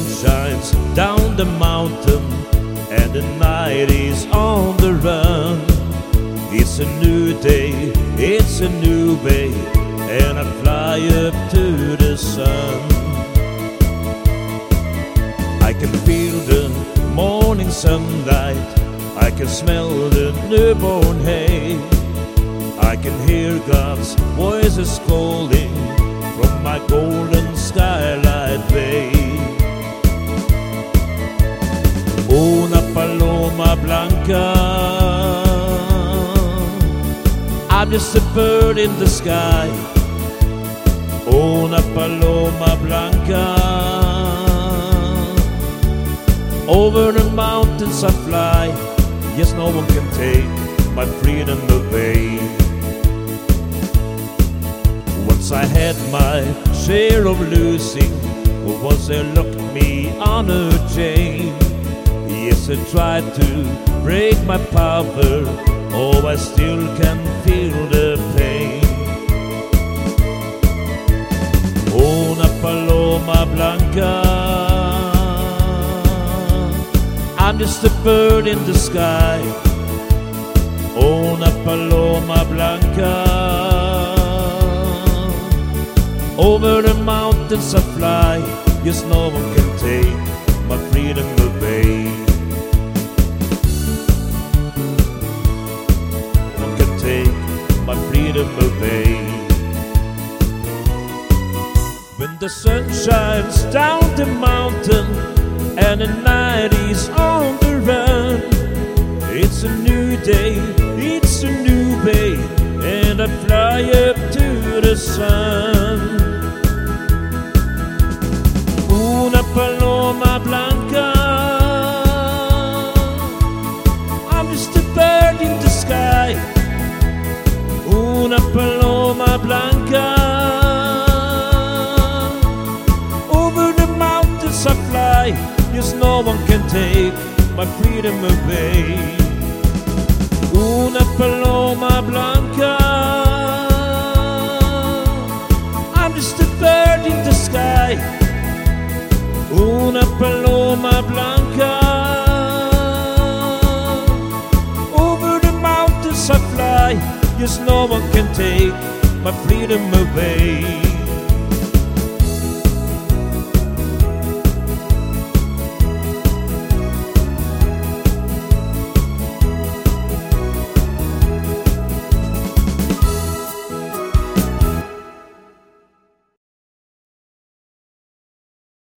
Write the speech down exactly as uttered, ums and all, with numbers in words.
shines down the mountain and the night is on the run. It's a new day, it's a new way, and I fly up to the sun. I can feel the morning sunlight, I can smell the newborn hay, I can hear God's voices calling from my golden skylight bay. Una paloma blanca, I'm just a bird in the sky. Una paloma blanca, over the mountains I fly. Yes, no one can take my freedom away. Once I had my share of losing, once they locked me on a chain. Yes, I tried to break my power, oh, I still can feel the pain. Una paloma blanca, I'm just a bird in the sky. Una paloma blanca, over the mountains I fly. Yes, no one can take my freedom away. No one can take my freedom away. When the sun shines down the mountain and the night is on the run, it's a new day, it's a new way, and I fly up to the sun. Una paloma blanca, I'm just a bird in the sky. Una paloma blanca, over the mountains I fly. Yes, no one can take my freedom away. Una paloma blanca, I'm just a bird in the sky. Una paloma blanca, over the mountains I fly. Yes, no one can take my freedom away.